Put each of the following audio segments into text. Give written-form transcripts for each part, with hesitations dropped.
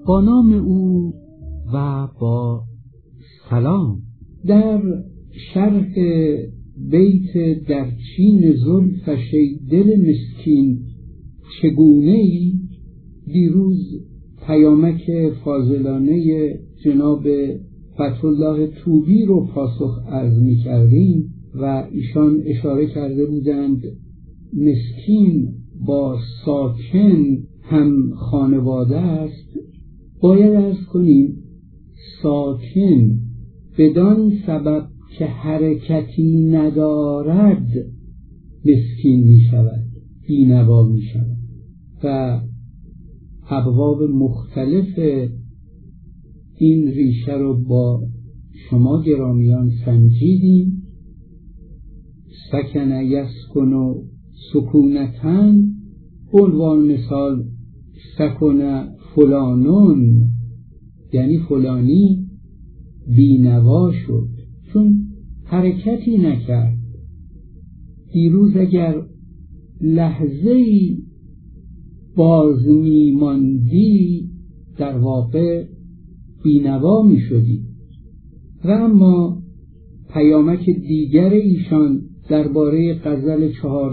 با نام او و با سلام. در شرح بیت در چین زلفش ای دل مسکین چگونه‌ای، دیروز پیامک فاضلانه جناب فتح‌الله طوبی رو پاسخ عرض می کردیم و ایشان اشاره کرده بودند مسکین با ساکن هم خانواده است. باید عرض کنیم ساکن بدان سبب که حرکتی ندارد مسکین می شود، بینوا می شود و ابواب مختلف این ریشه رو با شما گرامیان سنجیدیم. سکن یسکن و سکونتن، عنوان مثال سکن فلانون یعنی فلانی بینوا شد چون حرکتی نکرد. دیروز اگر لحظه‌ای باز می‌ماندی در واقع بینوا می‌شدی. و اما پیامک دیگر ایشان درباره غزل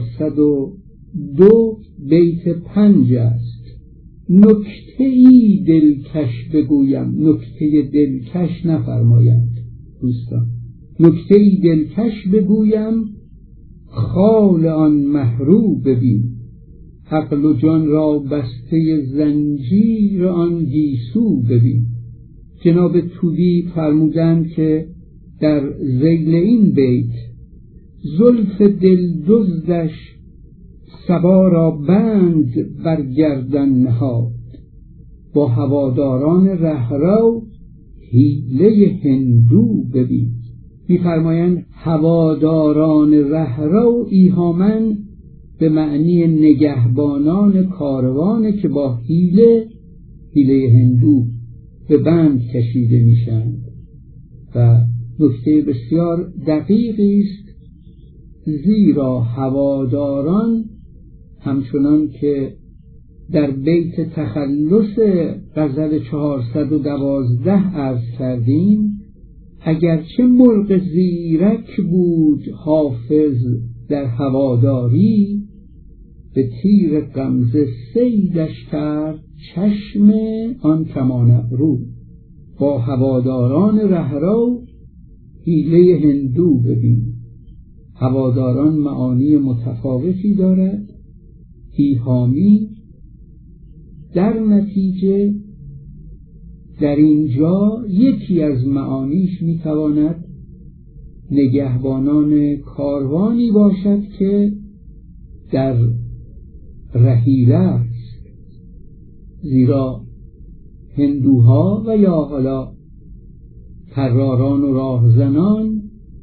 402 بیت 5 است. نکته‌ای دلکش بگویم، نکته دلکش نفرمایند دوستان، نکته‌ای دلکش بگویم خال آن مهرو ببین، عقل و جان را بسته زنجیر آن گیسو ببین. جناب طوبی فرمودند که در ذیل این بیت زلف دل دزدش صبا را بند بر گردن نهاد، با هواداران رهرو حیله هندو ببین. می‌فرمایند هواداران رهرو ایهامن به معنی نگهبانان کاروانه که با حیله هندو به بند کشیده میشن و نکته بسیار دقیقی است، زیرا هواداران همچنان که در بیت تخلص غزل 412 عرض کردیم، اگرچه مرغ زیرک بود حافظ در هواداری، به تیر غمزه صیدش کرد چشم آن کمان ابرو. با هواداران رهرو حیله هندو ببین. هواداران معانی متفاوتی دارد، ایهامی. در نتیجه در اینجا یکی از معانیش میتواند نگهبانان کاروانی باشد که در رحیله است، زیرا هندوها و یا حالا طراران و راهزنان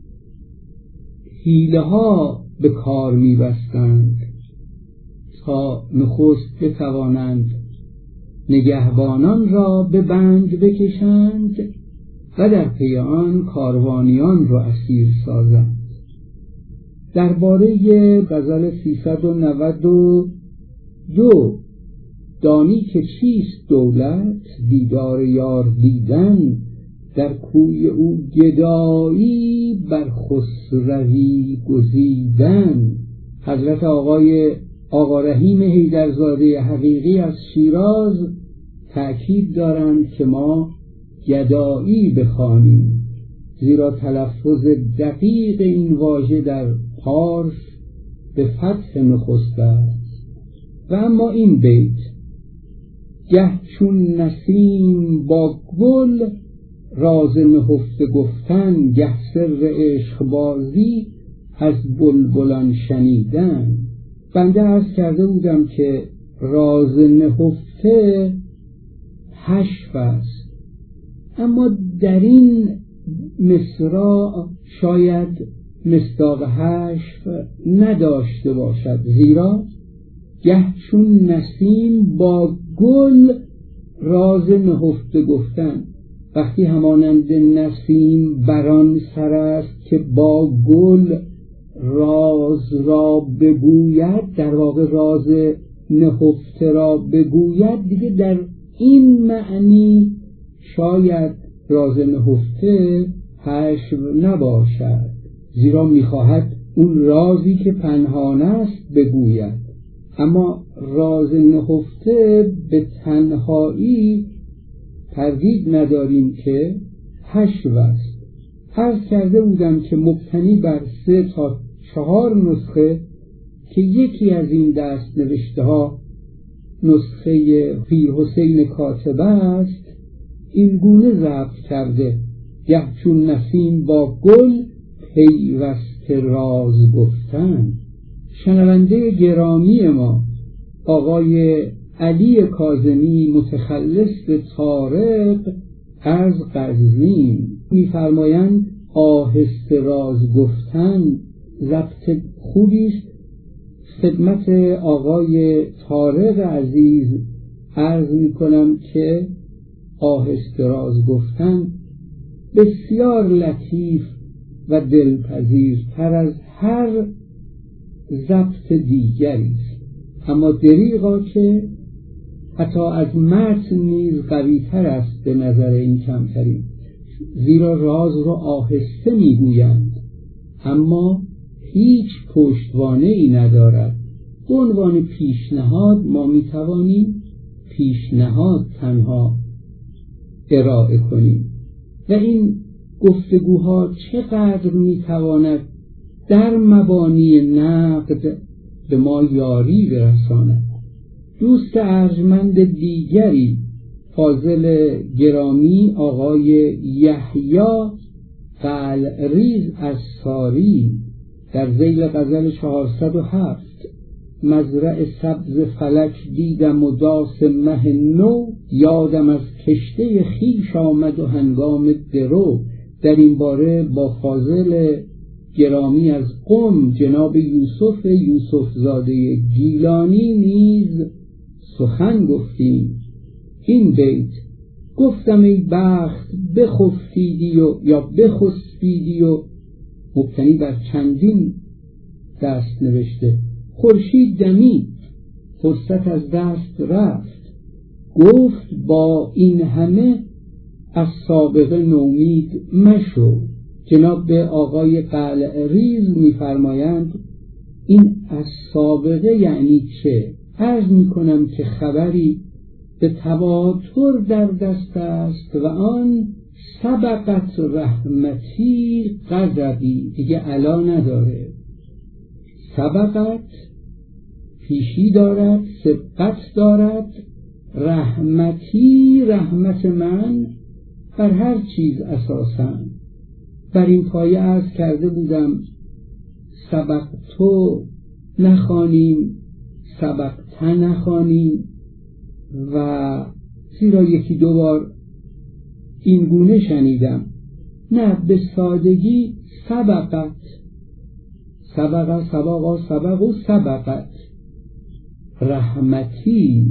حیله ها به کار میبستند تا نخست بتوانند نگهبانان را به بند بکشند و در پی آن کاروانیان را اسیر سازند. درباره غزل 392 دانی که چیست دولت، دیدار یار دیدن، در کوی او گدایی بر خسروی گزیدن. حضرت آقا رحیم حیدرزاده حقیقی از شیراز تأکید دارند که ما گدایی بخوانیم، زیرا تلفظ دقیق این واژه در پارس به فتح نخست است. و اما این بیت گه چون نسیم با گل راز نهفته گفتن، گه سر عشق بازی از بلبلان شنیدن. بنده عرض کرده بودم که راز نهفته حشف است، اما در این مصرع شاید مصداق حشف نداشته باشد، زیرا گه چون نسیم با گل راز نهفته گفتن، وقتی همانند نسیم بران سر است که با گل راز را بگوید، در واقع راز نهفته را بگوید، دیگه در این معنی شاید راز نهفته حشو نباشد، زیرا می‌خواهد اون رازی که پنهان است بگوید. اما راز نهفته به تنهایی تردید نداریم که حشو است. عرض کرده بودم که مبتنی بر 3 تا 4 نسخه که یکی از این دست نوشته ها نسخه پیرحسین کاتب است، این گونه ضبط کرده: گه چون نسیم با گل پیوسته راز گفتن. شنونده گرامی ما آقای علی کاظمی متخلص طارق از قزوین می‌فرمایند آهسته راز گفتن ضبط خوبی است. خدمت آقای طارق عزیز عرض می‌کنم که آهسته راز گفتن بسیار لطیف و دلپذیرتر از هر ضبط دیگری است، اما دریغا که حتی از متن نیز قوی‌تر است به نظر این کمترین، زیرا راز را آهسته میگویند اما هیچ پشتوانه‌ای ندارد. به عنوان پیشنهاد ما میتوانیم پیشنهاد تنها ارائه کنیم و این گفتگوها چقدر میتواند در مبانی نقد به ما یاری برساند. دوست ارجمند دیگری فاضل گرامی آقای یحیی قلعریز اساری در ذیل غزل 407 مزرع سبز فلک دیدم و داس مه نو، یادم از کشته خیش آمد و هنگام درو، در این باره با فاضل گرامی از قم جناب یوسف زاده گیلانی نیز سخن گفتیم. این بیت: گفتم ای بخت بخفتیدی یا بخسبیدی، و مبتنی بر چندین دست نوشته. خورشید دمید فرصت از دست رفت، گفت با این همه از سابقه نومید مشو. جناب به آقای قلعریز می‌فرمایند این از سابقه یعنی چه؟ عرض می‌کنم که خبری به تواتر در دست است و آن سبقت رحمتی غضبی، دیگه علا نداره. سبقت پیشی دارد، سبقت دارد، رحمتی رحمت من بر هر چیز اساساً. بر این پایه عرض کرده بودم سبقتو نخوانیم، سبقت نخوانیم، و زیرا یکی دو بار این گونه شنیدم. نه، به سادگی سبقت، سبقت رحمتی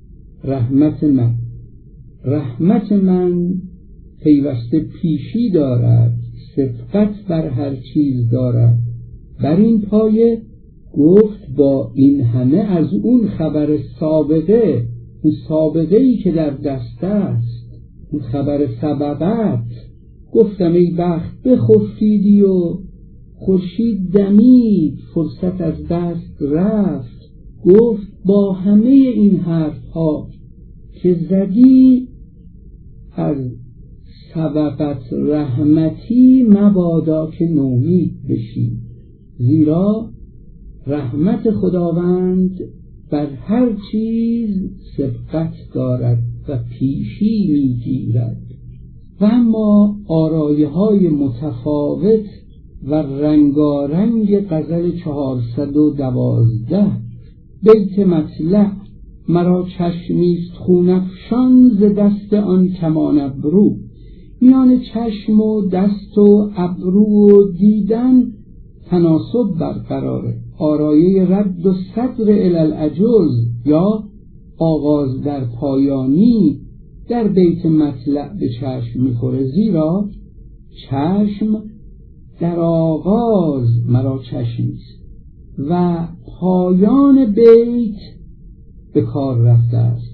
رحمت من پیوسته پیشی دارد، سبقت بر هر چیز دارد. بر این پایه گفت با این همه از اون خبر سابقه، اون سابقه‌ای که در دست است، اون خبر سبقت، گفتم ای بخت بخفتیدی و خورشید دمید فرصت از دست رفت. گفت با همه این حرفها که زدی از سبقت رحمتی مبادا که نومید بشی، زیرا رحمت خداوند بر هر چیز سبقت دارد و پیشی میگیرد. و اما آرایه‌های متفاوت و رنگارنگ غزل 412 بیت مطلع: مرا چشمیست خون افشان ز دست آن کمان ابرو. میان چشم و دست و ابرو و دیدن تناسب برقراره. آرایه رد و صدر الالعجز یا آغاز در پایانی در بیت مطلع به چشم میخوره، زیرا چشم در آغاز مرا چشمیست و پایان بیت به کار رفته است.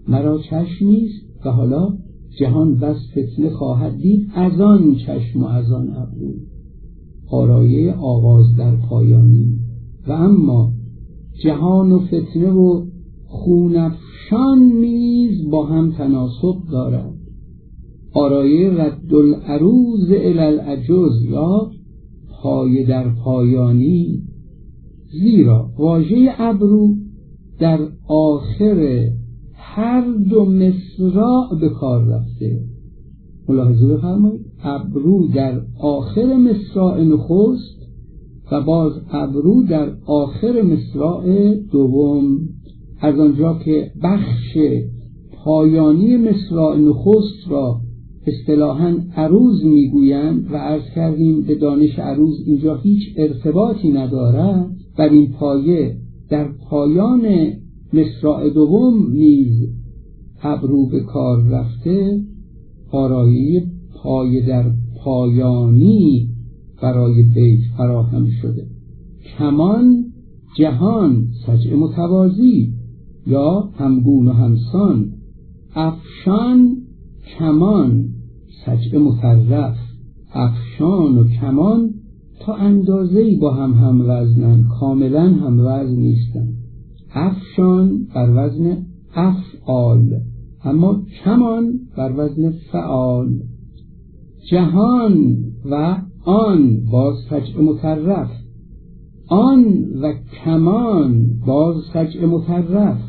مرا چشمیست و حالا جهان بس فتنه خواهد دید از آن چشم و از آن ابرو. آرایه آغاز در پایانی. و اما جهان و فتنه و خونفشان نیز با هم تناسب دارد. آرایه رد العروض الی العجز یا پای در پایانی، زیرا واژه ابرو در آخر هر دو مصرع به کار رفته. ملاحظه بفرمایید، ابرو در آخر مصرع نخست و باز ابرو در آخر مصرع دوم. از آنجا که بخش پایانی مصرع نخست را اصطلاحاً عروض میگویند و عرض کردیم به دانش عروض اینجا هیچ ارتباطی ندارد، بر این پایه در پایان مصرع دوم نیز ابرو به کار رفته. آرایه پای در پایانی برای بیت فراهم شده. کمان جهان سجع متوازی یا همگون و همسان. افشان کمان سجع مطرف. افشان و کمان تا اندازه‌ای با هم وزنن، کاملا هم وزن نیستن. افشان بر وزن افعال اما کمان بر وزن فعال. جهان و آن باز سجع مطرف، آن و کمان باز سجع مطرف.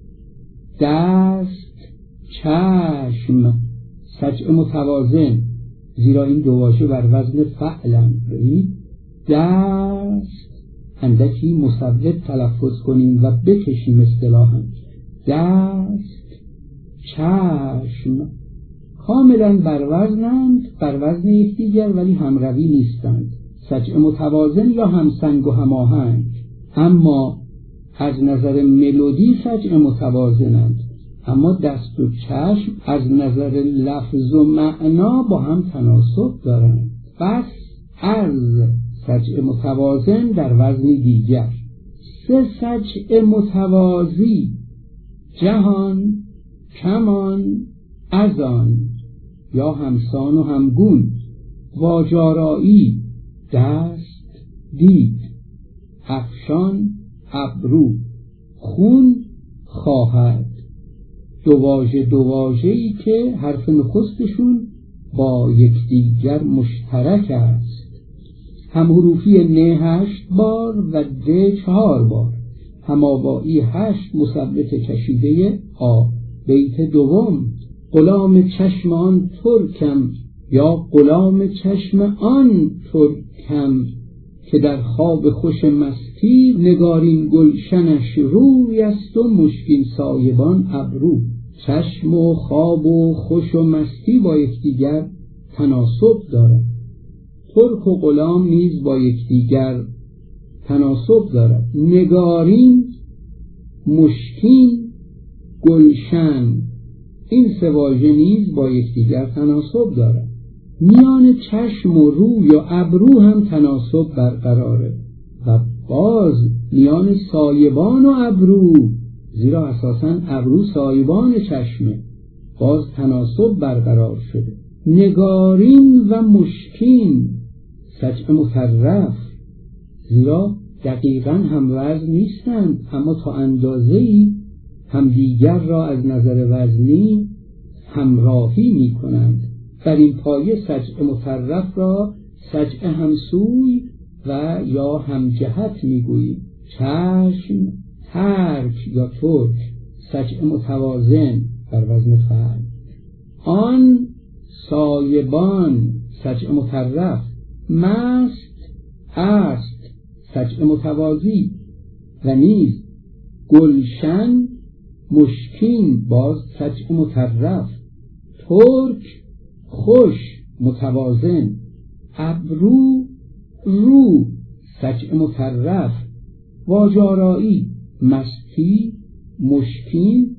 دست چشم سجع متوازن، زیرا این دو واژه بر وزن فعلن. دست اندکی مصوب تلفظ کنیم و بکشیم اصطلاحاً. دست چشم کاملا بر وزنند، بر وزن یکدیگر، ولی همروی نیستند. سجع متوازن یا همسنگ و هماهنگ، اما از نظر ملودی سجع متوازنند. اما دست و چشم از نظر لفظ و معنا با هم تناسب دارند. پس از سجع متوازن در وزن دیگر. سه سجع متوازی: جهان، کمان، ازان یا همسان و همگون. واجارایی دست، دید. افشان ابرو. خون خواهد. دو واژه‌ای که حرف نخستشون با یکدیگر مشترک است. هم حروفی ن 8 بار و د 4 بار. همابایی 8 مثبت کشیده آ. بیت دوم: غلام چشم آن ترکم یا غلام چشم آن ترکم که در خواب خوش مستی نگارین گلشنش روی است و مشکین سایبان ابرو. چشم و خواب و خوش و مستی با یکدیگر تناسب دارد. ترک و غلام نیز با یکدیگر تناسب دارد. نگارین، مشکین، گلشن، این سه واژه نیز با یکدیگر تناسب دارد. میان چشم و روی و ابرو هم تناسب برقراره و باز میان سایبان و ابرو، زیرا اساساً ابرو سایبان چشمه، باز تناسب برقرار شده. نگارین و مشکین سجع مطرف، زیرا دقیقاً هم وزن نیستند، اما تا اندازه‌ای هم دیگر را از نظر وزنی همراهی می کنند. بر این پایه سجع مطرف را سجع همسوی و یا همجهت می گوییم. چشم ترک یا ترک سجع متوازن بر وزن فعل. آن سایبان سجع مطرف. مست است سجع متوازی و نیز گلشن مشکین باز سجع مطرف. ترک خوش متوازن. ابرو رو سجع مطرف. واجارایی مستی مشکین.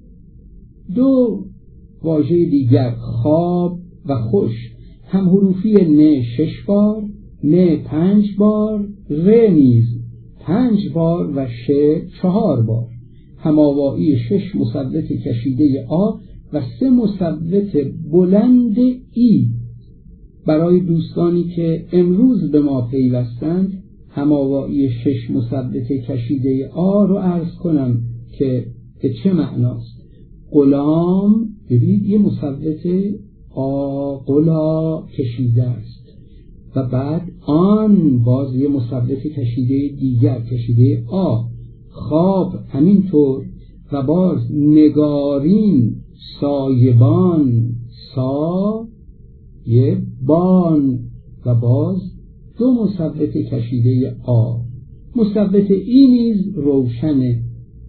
دو واژه دیگر خواب و خوش هم حروفی ن 6 بار، ن 5 بار، ر نیز 5 بار و ش 4 بار. هماوایی 6 مثبت کشیده آ و 3 مثبت بلند ای. برای دوستانی که امروز به ما پیوستند هماوایی 6 مثبت کشیده آ رو عرض کنم که به چه معناست. غلام، ببینید یه مثبت آ غلا کشیده است و بعد آن باز یه مثبت کشیده دیگر کشیده آ. خواب همینطور و باز نگارین سایبان سا یه بان و باز 2 مثبت کشیده آ. مثبت ای نیز روشنه،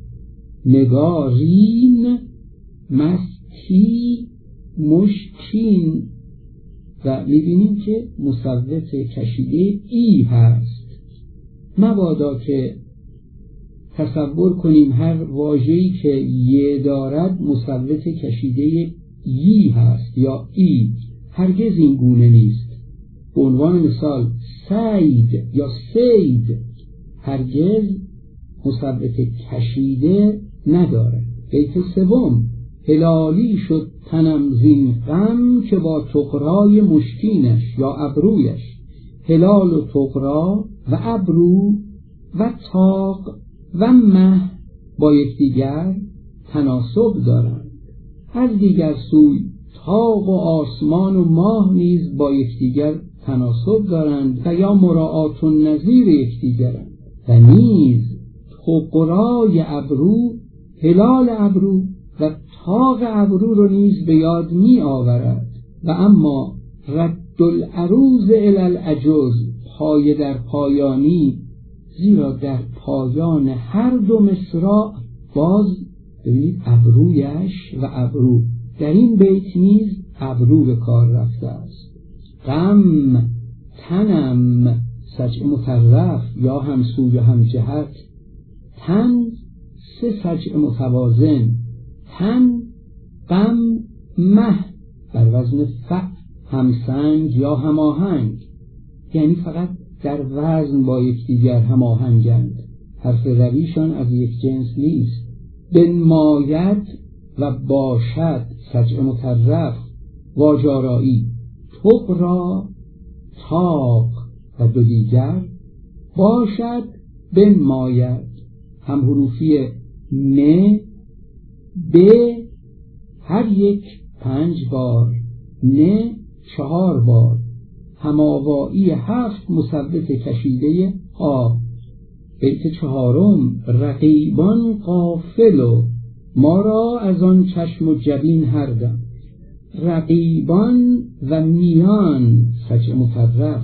نگارین مستی مشکین و میبینیم که مثبت کشیده ای هست. مبادا که تصور کنیم هر واژه‌ای که یه دارد مثبت کشیده یی هست یا ای. هرگز این گونه نیست. به عنوان مثال سید یا سید هرگز مثبت کشیده نداره. بیت 3 هلالی شد تنم زین غم که با طغرای مشکینش یا ابرویش. هلال و طغرا و ابرو و طاق و مه با یکدیگر تناسب دارند. از دیگر سوی طاق و آسمان و ماه نیز با یکدیگر تناسب دارند و یا مراعات النظیر یکدیگرند. و نیز طغرای ابرو، هلال ابرو و طاق ابرو رو نیز به یاد می آورد. و اما رد العروض الی العجوز، پای در پایانی، زیرا در پایان هر 2 مصرع باز ببینید ابرویش و ابرو، در این بیت نیز ابرو به کار رفته است. غم تنم سجع مطرف یا همسو یا هم جهت، تن 3 سجع متوازن، تن غم مه بر وزن ف، همسنگ یا هماهنگ، یعنی فقط در وزن با یکدیگر هماهنگند، حرف رویشان از یک جنس نیست. بنماید و باشد سجع مطرف واجارایی، طغرا طاق و 2 دیگر باشد بنماید، هم حروفی م ب هر یک 5 بار، ن 4 بار، هماوایی 7 مثبت کشیده آ. بیت 4 رقیبان غافل و ما را از آن چشم و جبین هر دم. رقیبان و میان سجع مطرف،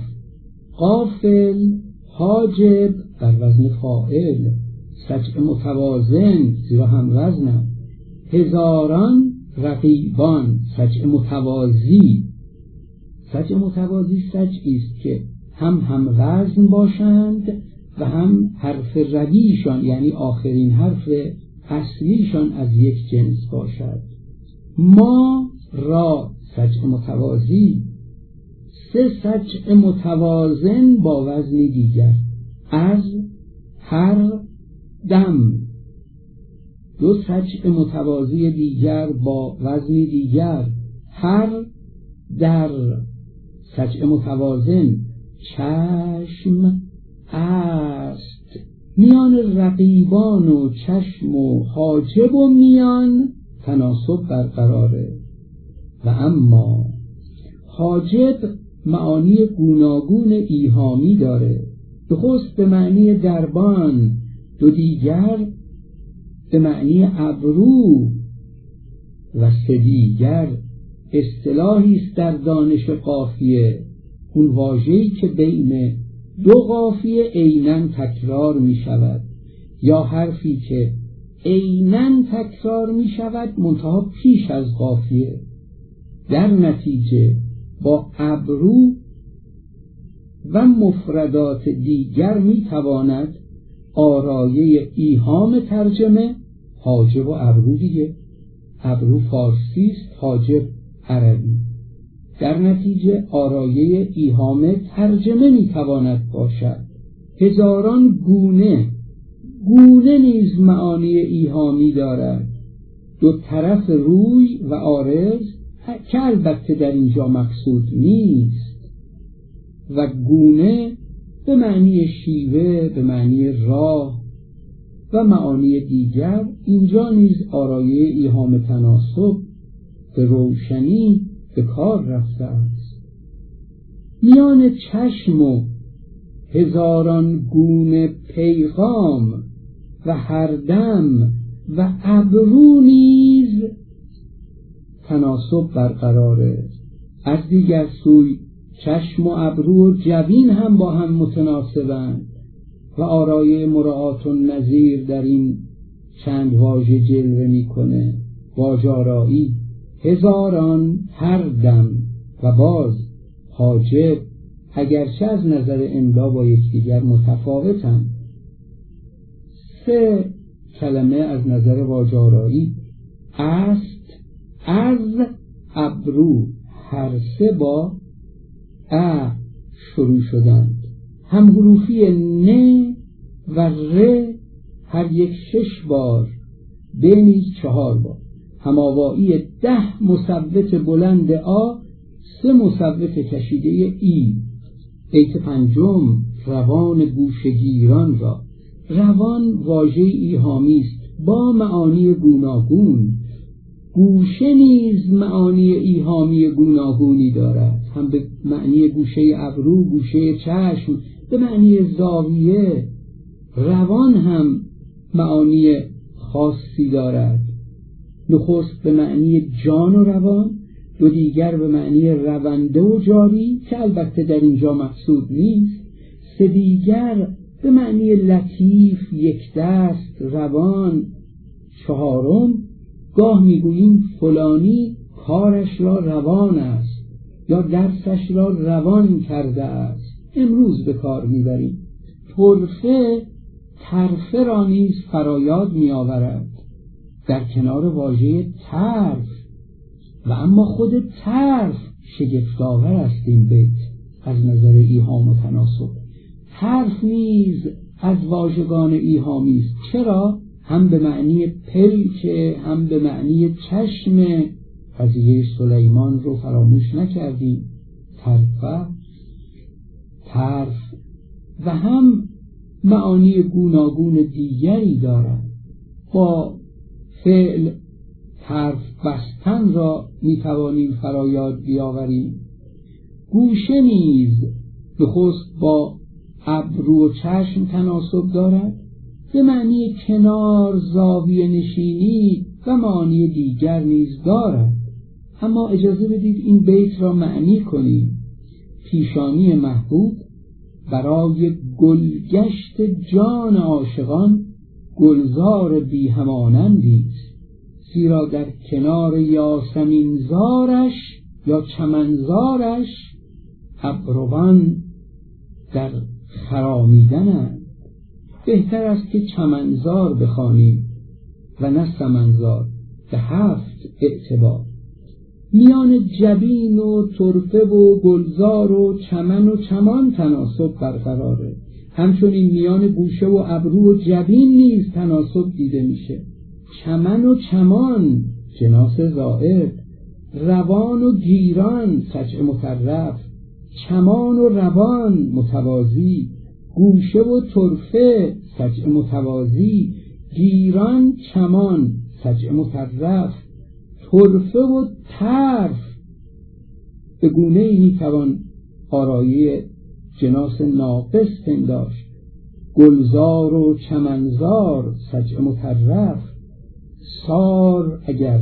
غافل حاجب بر وزن فاعل، سجع متوازن زیرا هم وزنند. هزاران رقیبان سجع متوازی، سجع متوازی سجعی است که هم وزن باشند و هم حرف ردیشان یعنی آخرین حرف اصلیشان از یک جنس باشد. ما را سجع متوازی، 3 سجع متوازن با وزن دیگر، از هر دم 2 سجع متوازی دیگر با وزن دیگر، هر در سجع متوازن چشم است. میان رقیبان و چشم و حاجب و میان تناسب برقراره. و اما حاجب معانی گوناگون ایهامی داره، نخست به معنی دربان، 2 دیگر به معنی ابرو و 3 دیگر اصطلاحی است در دانش قافیه، اون واژه‌ای که بین 2 قافیه عیناً تکرار می شود یا حرفی که عیناً تکرار می شود منتها پیش از قافیه، در نتیجه با ابرو و مفردات دیگر می تواند آرایه ایهام ترجمه. حاجب و ابرو دیگه، ابرو فارسی است، حاجب عربی، در نتیجه آرایه ایهام ترجمه می تواند باشد. هزاران گونه گونه نیز معانی ایهامی دارد، دو طرف روی و عارض که البته در اینجا مقصود نیست، و گونه به معنی شیوه، به معنی راه و معانی دیگر اینجا نیز آرایه ایهام تناسب به روشنی به کار رفته است. میان چشم و هزاران گونه پیغام و هر دم و ابرو نیز تناسب برقراره. از دیگر سوی چشم و ابرو و جبین هم با هم متناسبند و آرایه مراعات النظیر در این چند واژه جلوه میکنه. واژه آرایی، هزاران، هر دم و باز حاجب، اگرچه از نظر املا با یکدیگر متفاوتند. سه کلمه از نظر واژه آرایی است، از، ابرو، هر سه با ا شروع شدند. هم حروفی ن و ر هر یک 6 بار، ب نیز 4 بار. هماوایی 10 مثبت بلند آ، 3 مثبت کشیده ای. بیت پنجم، روان گوشگیران را. روان واژه ایهامی است با معانی گوناگون. گوشه نیز معانی ایهامی گوناگونی دارد، هم به معنی گوشه ابرو، گوشه چشم، به معنی زاویه. روان هم معانی خاصی دارد، نخست به معنی جان و روان، دو دیگر به معنی رونده و جاری که البته در اینجا مقصود نیست، سه دیگر به معنی لطیف، یک دست، روان، چهارم گاه میگوییم فلانی کارش را روان است یا درسش را روان کرده است، امروز به کار میبریم. طرفه را نیز فرایاد میآورد در کنار واژه طرف، و اما خود طرف شگفت‌آور است این بیت از نظر ایهام و تناسب. طرف نیز از واژگان ایهامی است. چرا؟ هم به معنی پلک، هم به معنی چشم. قضیه سلیمان رو فراموش نکردیم، طرف، و هم معانی گوناگون دیگری دارد. با فعل طرف بستن را میتوانیم فرایاد بیاوریم. گوشه نیز نخست با ابرو و چشم تناسب دارد، به معنی کنار، زاویه نشینی و معانی دیگر نیز دارد. اما اجازه بدید این بیت را معنی کنیم. پیشانی محبوب برای گلگشت جان عاشقان گلزار بی همانندی است، زیرا در کنار یاسمین زارش یا چمنزارش ابروان در خرامیدنند. بهتر است که چمنزار بخوانیم و نه سمنزار، به 7 اعتبار. میان جبین و طرفه و گلزار و چمن و چمان تناسب برقراره. همچنین میان گوشه و ابرو و جبین نیز تناسب دیده میشه. چمن و چمان جناس زائد، روان و گیران سجع مطرف، چمان و روان متوازی، گوشه و طرفه سجع متوازی، گیران چمان سجع مطرف، طرفه و طرف. به گونه ای میتوان آرایه جناس ناقص پنداشت. گلزار و چمنزار سجع مطرف، سار اگر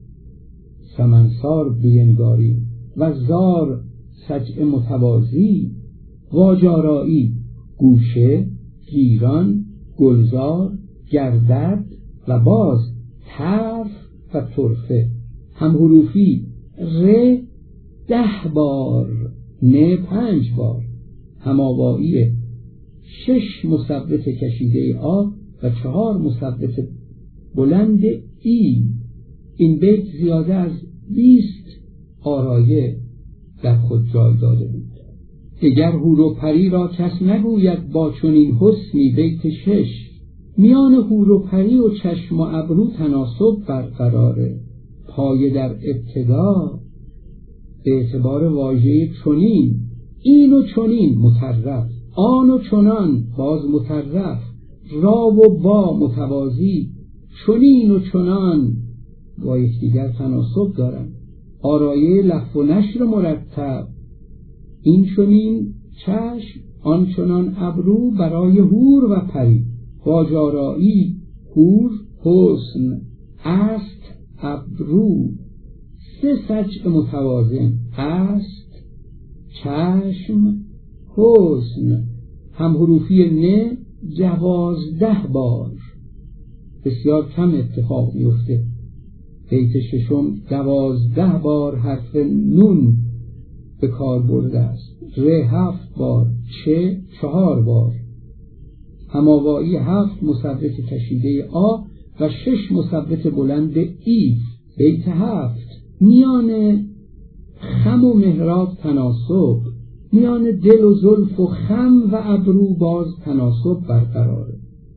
سمنسار بینگاری، و زار سجع متوازی. واجارایی گوشه، گیران، گلزار، گردد و باز طرف و طرفه. هم حروفی ر 10 بار، ن 5 بار. هماوایی 6 مثبت کشیده آ و 4 مثبت بلند ای. این بیت زیاده از 20 آرایه در خود جای داده بود. دیگر حور و پری را کس نگوید با چنین حسنی. بیت 6. میان حور و پری و چشم و ابرو تناسب برقراره. پایه در ابتدا به اعتبار واژه چنین، این و چنین مطرف، آن و چنان باز مطرف، را و با متوازی، چنین و چنان با یکدیگر تناسب دارن. آرایه لف و نشر مرتب، این چنین چشم، آن چنان ابرو برای حور و پری. واژآرایی حور حسن است، ابرو سه سجع متوازن است، چشم حسن هم حروفی نه 12 بار. بسیار کم اتفاق میفته بیت ششم 12 بار حرف نون به کار برده است. ر 7 بار، چه 4 بار. هماوایی 7 مثبت کشیده آ و 6 مثبت بلند ای. بیت 7 میان خم و محراب تناسب، میان دل و زلف و خم و ابرو باز تناسب برقراره.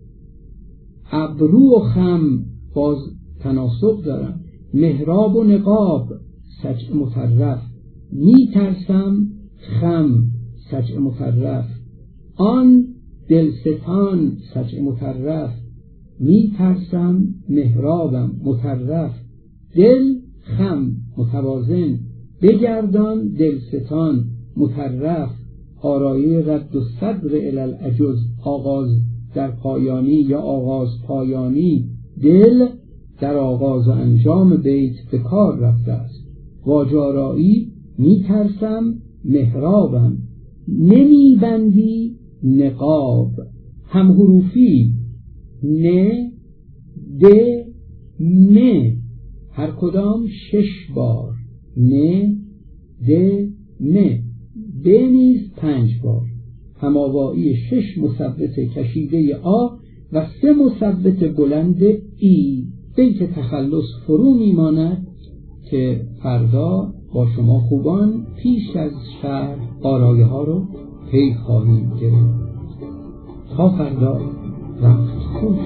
ابرو و خم باز تناسب دارن. محراب و نقاب سجع مطرف، میترسم خم سجع مطرف، آن دلستان سجع مطرف، میترسم محرابم مطرف، دل خم متوازن، بگردان دلستان مطرف. آرایه رد و صدر الالعجز، آغاز در پایانی یا آغاز پایانی، دل در آغاز و انجام بیت به کار رفته است. واژآرایی میترسم محرابم، نمیبندی نقاب. هم حروفی نه د م، هر کدام 6 بار. نه د م، ب نیز 5 بار. هماوایی 6 مثبت کشیده آ و 3 مثبت بلند ای. بیت تخلص فرو میماند که فردا با شما خوبان پیش از شرح آرایه ها رو پی خواهیم گرفت. تا فردا، وقت خوش.